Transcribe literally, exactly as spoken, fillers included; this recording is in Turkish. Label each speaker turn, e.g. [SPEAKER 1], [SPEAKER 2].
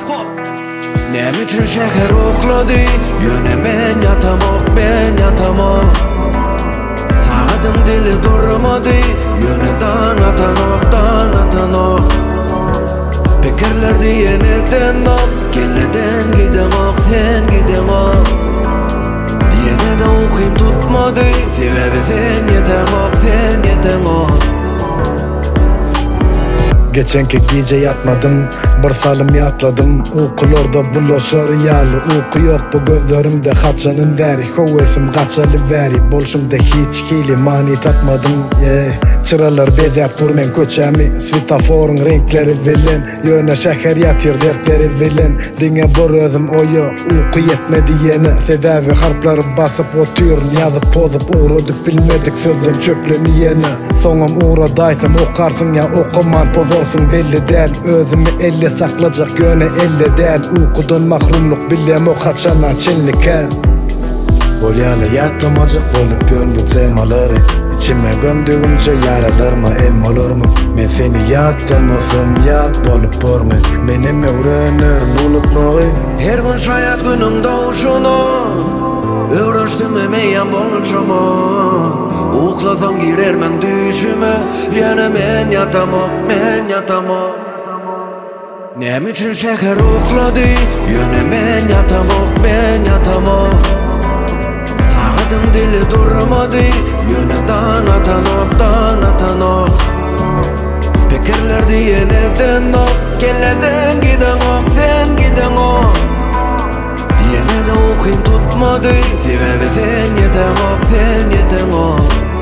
[SPEAKER 1] Nem üçün şeker okladı, yöne men yatamok, ben yatamok. Sağadın dili durmadı, yöne dan atanok, dan atanok. Fikirler diyeneden ok, kelleden gidemok, sen gidemok. Yine de okuyum tutmadı, sebebi sen yetemok, sen yetemok.
[SPEAKER 2] Geçenki gece yatmadım, bir salim yatladım. Uykularda bulaşır yali, uyku yok bu gözlerimde. Kaçanın veri, hovesim kaçalı veri. Bolşumda hiç kili mani tatmadım, yeah. Çıralar bezep durmen köçemi, svitaforun renkleri vilen. Yöne şeker yatır dertleri vilen. Dine bor özüm oya, uyku yetmedi yeni. Sebebi harpları basıp otuyorun, yazıp pozup uğradık. Bilmedik sözden çöpleni yeni. Sonum uğradaysam okarsın ya okuman, pozorsun belli değil. Özümü elle saklacak yöne elle değil. Uykudan mahrumluk bilem o kaçana çinlike. Bolyalı yatlamacık bolup yön bu temaları. İçime gömdüğümce yaralarıma elm olur mu? Men seni yattımızım yat bolup bormu? Benim öğrenir bulutluğu.
[SPEAKER 1] Her gün şayat günün doğuşunu öğreştim emeyen bolşumu. Uklasam girer men düşüme. Yine men yatamok, men yatamok. Nem üçün şeker ukladı, yine men yatamok, ben yatamok. Sağadın dili durmadı, yine dan atanok, dan atanok. Fikirler diyeneden ok, kelleden gidemok, sen gidemok. Yine de okuyum tutmadı, sebebi sen yetemok, sen yetemok.